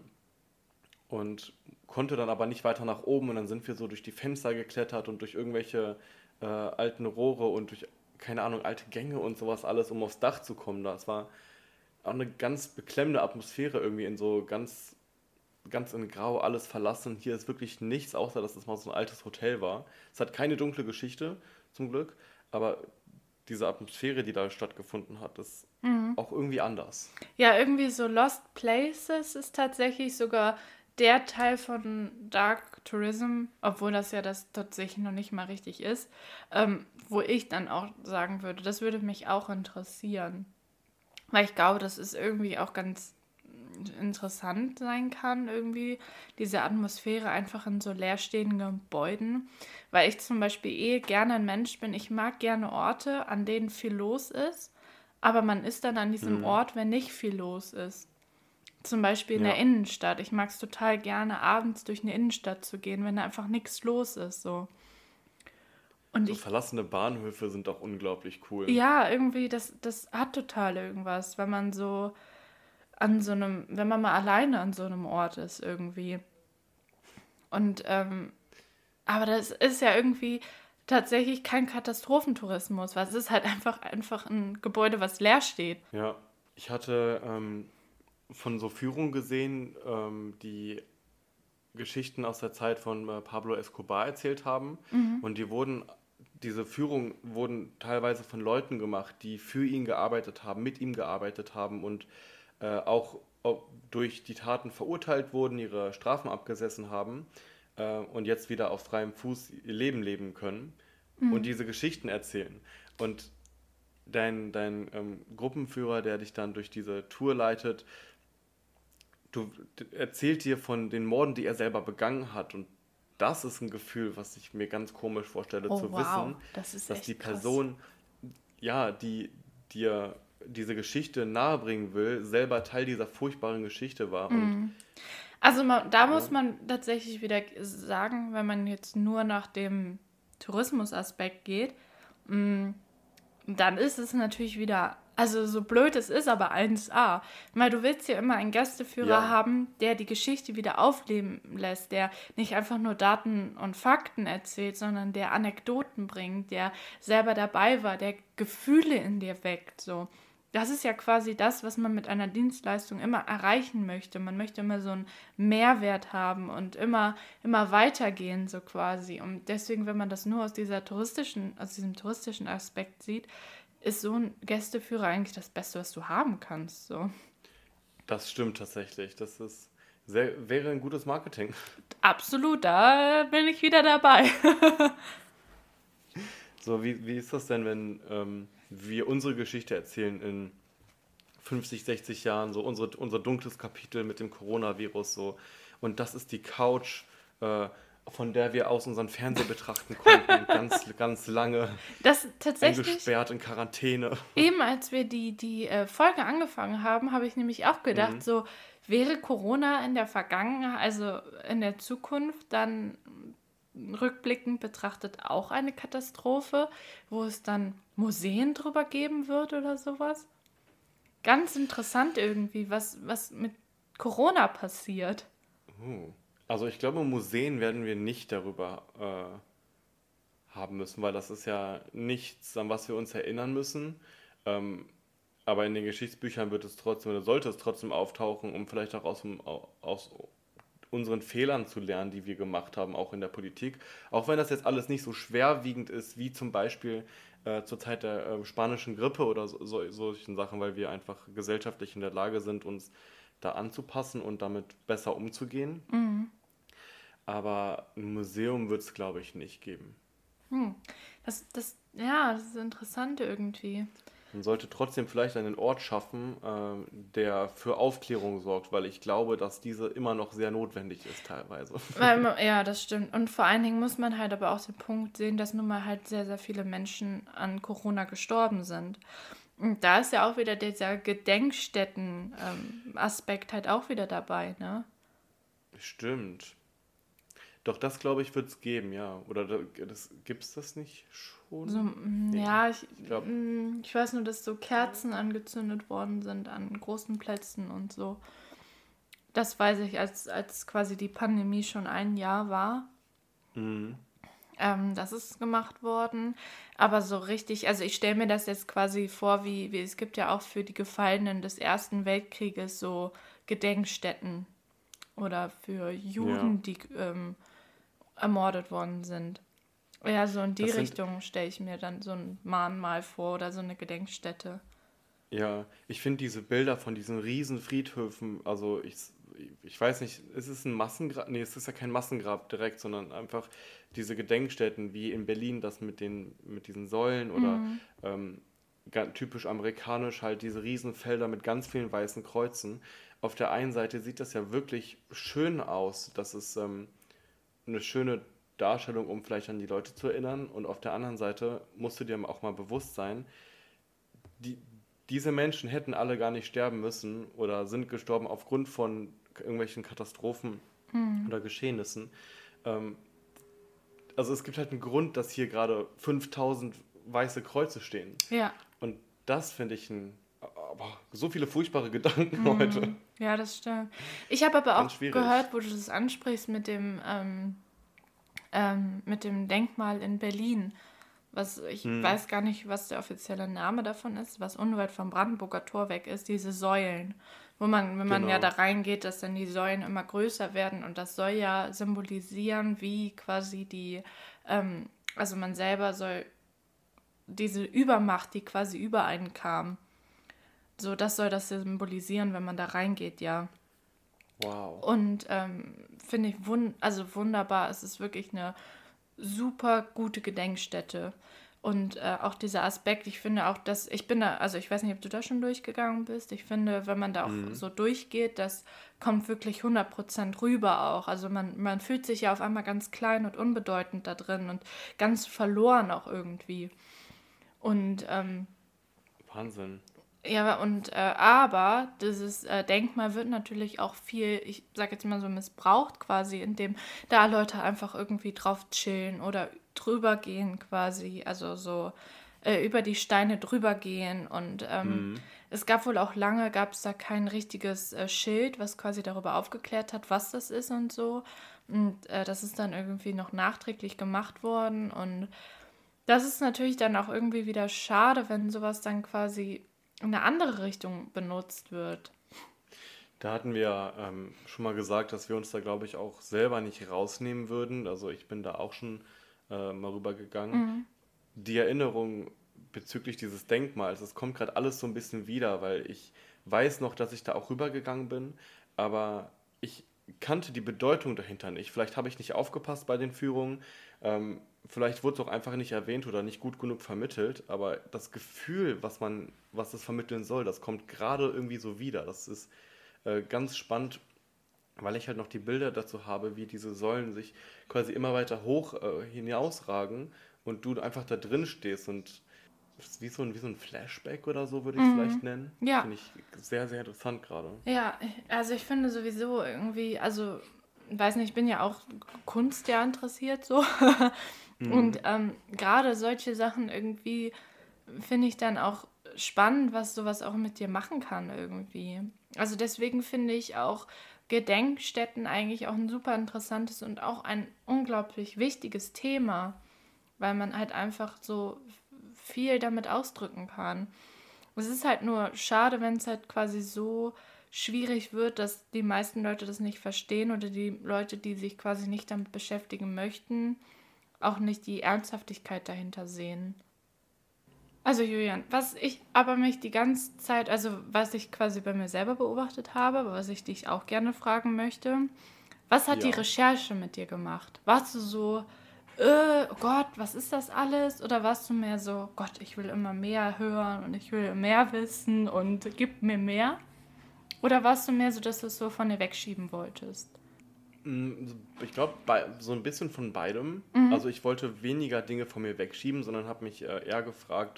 S1: und konnte dann aber nicht weiter nach oben und dann sind wir so durch die Fenster geklettert und durch irgendwelche äh, alten Rohre und durch, keine Ahnung, alte Gänge und sowas alles, um aufs Dach zu kommen. Das war auch eine ganz beklemmende Atmosphäre irgendwie in so ganz, ganz in Grau alles verlassen. Hier ist wirklich nichts, außer dass es mal so ein altes Hotel war. Es hat keine dunkle Geschichte, zum Glück, aber diese Atmosphäre, die da stattgefunden hat, ist
S2: Mhm.
S1: auch irgendwie anders.
S2: Ja, irgendwie so Lost Places ist tatsächlich sogar der Teil von Dark Tourism, obwohl das ja das tatsächlich noch nicht mal richtig ist, ähm, wo ich dann auch sagen würde, das würde mich auch interessieren. Weil ich glaube, das ist irgendwie auch ganz interessant sein kann, irgendwie diese Atmosphäre einfach in so leerstehenden Gebäuden. Weil ich zum Beispiel eh gerne ein Mensch bin, ich mag gerne Orte, an denen viel los ist, aber man ist dann an diesem
S1: Mhm.
S2: Ort, wenn nicht viel los ist. Zum Beispiel in der
S1: Ja.
S2: Innenstadt. Ich mag es total gerne, abends durch eine Innenstadt zu gehen, wenn da einfach nichts los ist. So. Und
S1: So
S2: ich,
S1: verlassene Bahnhöfe sind auch unglaublich cool.
S2: ja, irgendwie, das, das hat total irgendwas, wenn man so an so einem, wenn man mal alleine an so einem Ort ist irgendwie. Und, ähm, aber das ist ja irgendwie tatsächlich kein Katastrophentourismus, weil es ist halt einfach, einfach ein Gebäude, was leer steht.
S1: Ja, ich hatte ähm, von so Führungen gesehen, ähm, die Geschichten aus der Zeit von äh, Pablo Escobar erzählt haben. Und die wurden, diese Führungen wurden teilweise von Leuten gemacht, die für ihn gearbeitet haben, mit ihm gearbeitet haben und äh, auch ob durch die Taten verurteilt wurden, ihre Strafen abgesessen haben äh, und jetzt wieder auf freiem Fuß ihr Leben leben können und diese Geschichten erzählen. Und dein, dein ähm, Gruppenführer, der dich dann durch diese Tour leitet, du d- erzählt dir von den Morden, die er selber begangen hat. Und das ist ein Gefühl, was ich mir ganz komisch vorstelle,
S2: Oh,
S1: zu
S2: wow,
S1: wissen,
S2: das ist
S1: dass die
S2: echt krass.
S1: Person, ja, die dir diese Geschichte nahebringen will, selber Teil dieser furchtbaren Geschichte war. Und
S2: Also ma- da
S1: ja,
S2: muss man tatsächlich wieder sagen, wenn man jetzt nur nach dem Tourismusaspekt geht, dann ist es natürlich wieder, also so blöd es ist, aber eins a. Weil du willst ja immer einen Gästeführer
S1: ja,
S2: haben, der die Geschichte wieder aufleben lässt, der nicht einfach nur Daten und Fakten erzählt, sondern der Anekdoten bringt, der selber dabei war, der Gefühle in dir weckt, so. Das ist ja quasi das, was man mit einer Dienstleistung immer erreichen möchte. Man möchte immer so einen Mehrwert haben und immer, immer weitergehen, so quasi. Und deswegen, wenn man das nur aus dieser touristischen, aus diesem touristischen Aspekt sieht, ist so ein Gästeführer eigentlich das Beste, was du haben kannst. So.
S1: das stimmt tatsächlich. Das ist sehr, wäre ein gutes Marketing.
S2: Absolut, da bin ich wieder dabei.
S1: So, wie, wie ist das denn, wenn ähm, wir unsere Geschichte erzählen in fünfzig, sechzig Jahren, so unsere, unser dunkles Kapitel mit dem Coronavirus, so. Und das ist die Couch, äh, von der wir aus unseren Fernseher betrachten konnten, ganz, ganz lange
S2: Das tatsächlich,
S1: eingesperrt in Quarantäne.
S2: eben als wir die, die äh, Folge angefangen haben, habe ich nämlich auch gedacht,
S1: Mhm.
S2: so wäre Corona in der Vergangenheit, also in der Zukunft, dann rückblickend betrachtet auch eine Katastrophe, wo es dann Museen drüber geben wird oder sowas. Ganz interessant irgendwie, was, was mit Corona passiert.
S1: Uh. Also ich glaube, Museen werden wir nicht darüber äh, haben müssen, weil das ist ja nichts, an was wir uns erinnern müssen. Ähm, aber in den Geschichtsbüchern wird es trotzdem, oder sollte es trotzdem auftauchen, um vielleicht auch aus, dem, aus unseren Fehlern zu lernen, die wir gemacht haben, auch in der Politik. Auch wenn das jetzt alles nicht so schwerwiegend ist, wie zum Beispiel äh, zur Zeit der äh, spanischen Grippe oder so, so, solchen Sachen, weil wir einfach gesellschaftlich in der Lage sind, uns da anzupassen und damit besser umzugehen. Aber ein Museum wird es, glaube ich, nicht geben.
S2: Hm. Das, das, ja, das ist interessant irgendwie.
S1: Man sollte trotzdem vielleicht einen Ort schaffen, äh, der für Aufklärung sorgt, weil ich glaube, dass diese immer noch sehr notwendig ist teilweise.
S2: Weil, man- ja, das stimmt. Und vor allen Dingen muss man halt aber auch den Punkt sehen, dass nun mal halt sehr, sehr viele Menschen an Corona gestorben sind. Und da ist ja auch wieder dieser Gedenkstätten-Aspekt halt auch wieder dabei, ne?
S1: Stimmt. Doch das, glaube ich, wird es geben, ja. Oder da, das, gibt es das nicht
S2: So,
S1: schon?
S2: mm,
S1: Nee,
S2: ja, ich,
S1: ich glaube,
S2: mm, ich weiß nur, dass so Kerzen angezündet worden sind an großen Plätzen und so. Das weiß ich, als, als quasi die Pandemie schon ein Jahr war. Ähm, das ist gemacht worden. Aber so richtig, also ich stelle mir das jetzt quasi vor, wie, wie es gibt ja auch für die Gefallenen des Ersten Weltkrieges so Gedenkstätten oder für
S1: ja.
S2: Juden, die ähm, ermordet worden sind. Ja, so in die
S1: Das sind,
S2: Richtung stelle ich mir dann so ein Mahnmal vor oder so eine Gedenkstätte.
S1: ja, ich finde diese Bilder von diesen riesen Friedhöfen, also ich, ich weiß nicht, ist es ein Massengrab? Nee, es ist ja kein Massengrab direkt, sondern einfach diese Gedenkstätten wie in Berlin, das mit den, mit diesen Säulen oder ähm, ga- typisch amerikanisch halt diese Riesenfelder mit ganz vielen weißen Kreuzen. Auf der einen Seite sieht das ja wirklich schön aus, das ist ähm, eine schöne Darstellung, um vielleicht an die Leute zu erinnern, und auf der anderen Seite musst du dir auch mal bewusst sein, die, diese Menschen hätten alle gar nicht sterben müssen oder sind gestorben aufgrund von irgendwelchen Katastrophen oder Geschehnissen. Ähm, also es gibt halt einen Grund, dass hier gerade fünftausend weiße Kreuze stehen.
S2: Ja.
S1: Und das finde ich ein, aber so viele furchtbare Gedanken
S2: Mhm.
S1: heute.
S2: Ja, das stimmt. Ich habe aber
S1: Ganz
S2: auch
S1: schwierig.
S2: gehört, wo du das ansprichst mit dem, ähm, ähm, mit dem Denkmal in Berlin. Was ich
S1: Hm,
S2: weiß gar nicht, was der offizielle Name davon ist, was unweit vom Brandenburger Tor weg ist, diese Säulen. Wo man, wenn man ja da
S1: genau.
S2: reingeht, dass dann die Säulen immer größer werden und das soll ja symbolisieren, wie quasi die, ähm, also man selber soll diese Übermacht, die quasi über einen kam, so das soll das symbolisieren, wenn man da reingeht, ja.
S1: Wow.
S2: Und ähm, finde ich wun also wunderbar. Es ist wirklich eine super gute Gedenkstätte. Und äh, auch dieser Aspekt, ich finde auch, dass, ich bin da, also ich weiß nicht, ob du da schon durchgegangen bist. Ich finde, wenn man da auch
S1: Mhm.
S2: so durchgeht, das kommt wirklich hundert Prozent rüber auch. Also man, man fühlt sich ja auf einmal ganz klein und unbedeutend da drin und ganz verloren auch irgendwie. Und ähm,
S1: Wahnsinn.
S2: ja, und äh, aber dieses äh, Denkmal wird natürlich auch viel, ich sag jetzt mal so, missbraucht quasi, indem da Leute einfach irgendwie drauf chillen oder drüber gehen quasi, also so äh, über die Steine drüber gehen. Und ähm,
S1: Mhm.
S2: es gab wohl auch lange, gab es da kein richtiges äh, Schild, was quasi darüber aufgeklärt hat, was das ist und so. Und äh, das ist dann irgendwie noch nachträglich gemacht worden. Und das ist natürlich dann auch irgendwie wieder schade, wenn sowas dann quasi in eine andere Richtung benutzt wird.
S1: Da hatten wir ähm, schon mal gesagt, dass wir uns da, glaube ich, auch selber nicht rausnehmen würden. Also ich bin da auch schon äh, mal rübergegangen.
S2: Mhm.
S1: Die Erinnerung bezüglich dieses Denkmals, das kommt gerade alles so ein bisschen wieder, weil ich weiß noch, dass ich da auch rübergegangen bin, aber ich kannte die Bedeutung dahinter nicht. Vielleicht habe ich nicht aufgepasst bei den Führungen, ähm, vielleicht wurde es auch einfach nicht erwähnt oder nicht gut genug vermittelt, aber das Gefühl, was man, was das vermitteln soll, das kommt gerade irgendwie so wieder. Das ist äh, ganz spannend, weil ich halt noch die Bilder dazu habe, wie diese Säulen sich quasi immer weiter hoch äh, hinausragen und du einfach da drin stehst und das ist wie so ein, wie so ein Flashback oder so, würde ich es vielleicht
S2: Mhm.
S1: nennen.
S2: Ja,
S1: Finde ich sehr, sehr interessant gerade.
S2: ja, also ich finde sowieso irgendwie, also, weiß nicht, ich bin ja auch Kunst ja interessiert so. Und
S1: Mhm.
S2: ähm, gerade solche Sachen irgendwie finde ich dann auch spannend, was sowas auch mit dir machen kann irgendwie. Also deswegen finde ich auch Gedenkstätten eigentlich auch ein super interessantes und auch ein unglaublich wichtiges Thema, weil man halt einfach so viel damit ausdrücken kann. Es ist halt nur schade, wenn es halt quasi so schwierig wird, dass die meisten Leute das nicht verstehen oder die Leute, die sich quasi nicht damit beschäftigen möchten, auch nicht die Ernsthaftigkeit dahinter sehen. Also Julian, was ich aber mich die ganze Zeit, also was ich quasi bei mir selber beobachtet habe, aber was ich dich auch gerne fragen möchte, was hat die
S1: Ja.
S2: Recherche mit dir gemacht? Warst du so, äh, oh Gott, was ist das alles? Oder warst du mehr so, Gott, ich will immer mehr hören und ich will mehr wissen und gib mir mehr? Oder warst du mehr so, dass du es so von dir wegschieben wolltest?
S1: Mm, Ich glaube, so ein bisschen von beidem.
S2: Mhm.
S1: Also ich wollte weniger Dinge von mir wegschieben, sondern habe mich äh, eher gefragt,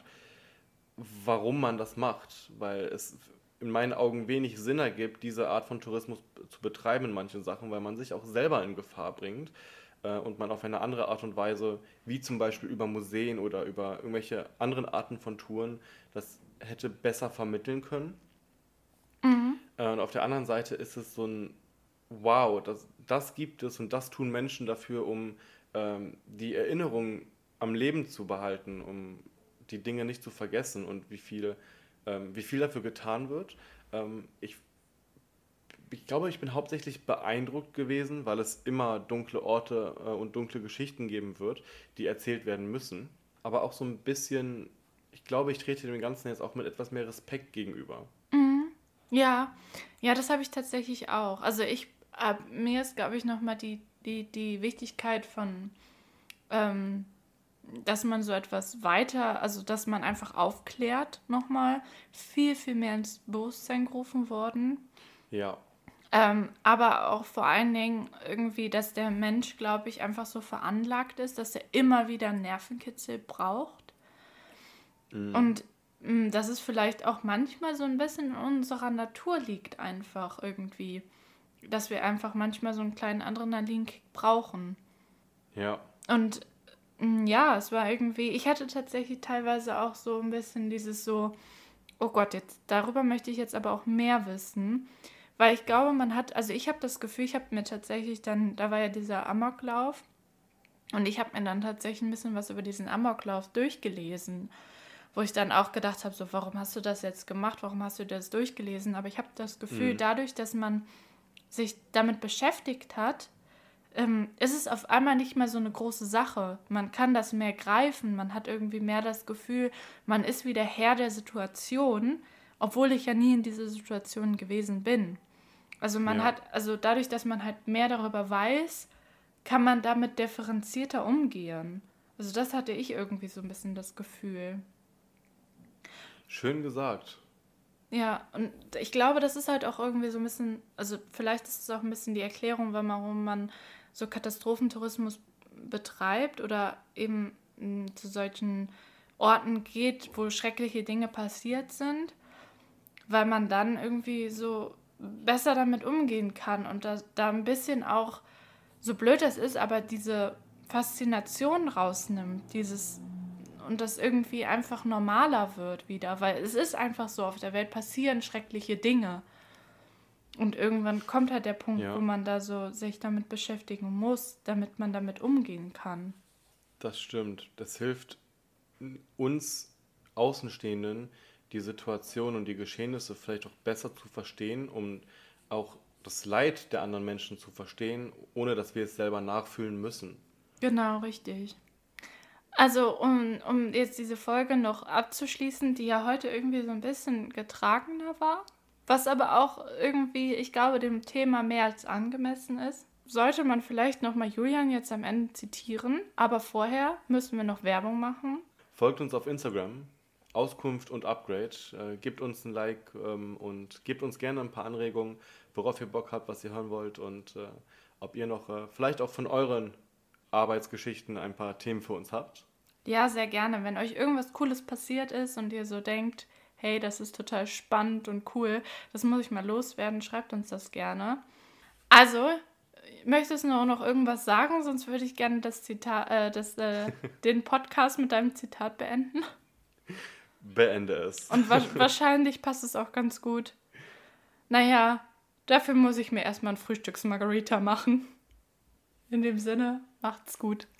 S1: warum man das macht, weil es in meinen Augen wenig Sinn ergibt, diese Art von Tourismus zu betreiben in manchen Sachen, weil man sich auch selber in Gefahr bringt äh, und man auf eine andere Art und Weise, wie zum Beispiel über Museen oder über irgendwelche anderen Arten von Touren, das hätte besser vermitteln können.
S2: Mhm.
S1: Äh, und auf der anderen Seite ist es so ein Wow, das, das gibt es und das tun Menschen dafür, um ähm, die Erinnerung am Leben zu behalten, um die Dinge nicht zu vergessen und wie viel, ähm, wie viel dafür getan wird. Ähm, ich, ich glaube, ich bin hauptsächlich beeindruckt gewesen, weil es immer dunkle Orte äh, und dunkle Geschichten geben wird, die erzählt werden müssen. Aber auch so ein bisschen, ich glaube, ich trete dem Ganzen jetzt auch mit etwas mehr Respekt gegenüber.
S2: Mhm. Ja, ja, das habe ich tatsächlich auch. Also ich, äh, mir ist, glaube ich, nochmal die, die, die Wichtigkeit von, ähm, dass man so etwas weiter, also dass man einfach aufklärt, nochmal viel, viel mehr ins Bewusstsein gerufen worden.
S1: Ja.
S2: Ähm, aber auch vor allen Dingen irgendwie, dass der Mensch, glaube ich, einfach so veranlagt ist, dass er immer wieder einen Nervenkitzel braucht.
S1: Mm.
S2: Und mh, dass es vielleicht auch manchmal so ein bisschen in unserer Natur liegt, einfach irgendwie. Dass wir einfach manchmal so einen kleinen Adrenalinkick brauchen.
S1: Ja.
S2: Und mm, ja, es war irgendwie, ich hatte tatsächlich teilweise auch so ein bisschen dieses so, oh Gott, jetzt darüber möchte ich jetzt aber auch mehr wissen. Weil ich glaube, man hat, also ich habe das Gefühl, ich habe mir tatsächlich dann, da war ja dieser Amoklauf und ich habe mir dann tatsächlich ein bisschen was über diesen Amoklauf durchgelesen, wo ich dann auch gedacht habe, so, warum hast du das jetzt gemacht, warum hast du das durchgelesen? Aber ich habe das Gefühl,
S1: Mhm.
S2: dadurch, dass man sich damit beschäftigt hat, ähm, ist es auf einmal nicht mehr so eine große Sache. Man kann das mehr greifen, man hat irgendwie mehr das Gefühl, man ist wieder Herr der Situation, obwohl ich ja nie in dieser Situation gewesen bin. Also man
S1: Ja,
S2: hat, also dadurch, dass man halt mehr darüber weiß, kann man damit differenzierter umgehen. Also das hatte ich irgendwie so ein bisschen das Gefühl.
S1: schön gesagt.
S2: Ja, und ich glaube, das ist halt auch irgendwie so ein bisschen, also vielleicht ist es auch ein bisschen die Erklärung, warum man so Katastrophentourismus betreibt oder eben mh, zu solchen Orten geht, wo schreckliche Dinge passiert sind, weil man dann irgendwie so besser damit umgehen kann und da, da ein bisschen auch, so blöd das ist, aber diese Faszination rausnimmt, dieses und das irgendwie einfach normaler wird wieder, weil es ist einfach so, auf der Welt passieren schreckliche Dinge. Und irgendwann kommt halt der Punkt, wo
S1: Ja,
S2: man da so sich damit beschäftigen muss, damit man damit umgehen kann.
S1: das stimmt. Das hilft uns Außenstehenden, die Situation und die Geschehnisse vielleicht auch besser zu verstehen, um auch das Leid der anderen Menschen zu verstehen, ohne dass wir es selber nachfühlen müssen.
S2: Genau, richtig. Also, um, um jetzt diese Folge noch abzuschließen, die ja heute irgendwie so ein bisschen getragener war, was aber auch irgendwie, ich glaube, dem Thema mehr als angemessen ist, sollte man vielleicht nochmal Julian jetzt am Ende zitieren, aber vorher müssen wir noch Werbung machen.
S1: Folgt uns auf Instagram, Auskunft und Upgrade. Äh, gebt uns ein Like ähm, und gebt uns gerne ein paar Anregungen, worauf ihr Bock habt, was ihr hören wollt und äh, ob ihr noch äh, vielleicht auch von euren Arbeitsgeschichten ein paar Themen für uns habt.
S2: Ja, sehr gerne. Wenn euch irgendwas Cooles passiert ist und ihr so denkt, hey, das ist total spannend und cool, das muss ich mal loswerden, schreibt uns das gerne. Also, möchtest du noch irgendwas sagen? Sonst würde ich gerne das Zitat, äh, das, äh, den Podcast mit deinem Zitat beenden.
S1: Beende es.
S2: Und wa wahrscheinlich passt es auch ganz gut. Naja, dafür muss ich mir erstmal ein Frühstücksmargarita machen. In dem Sinne, macht's gut.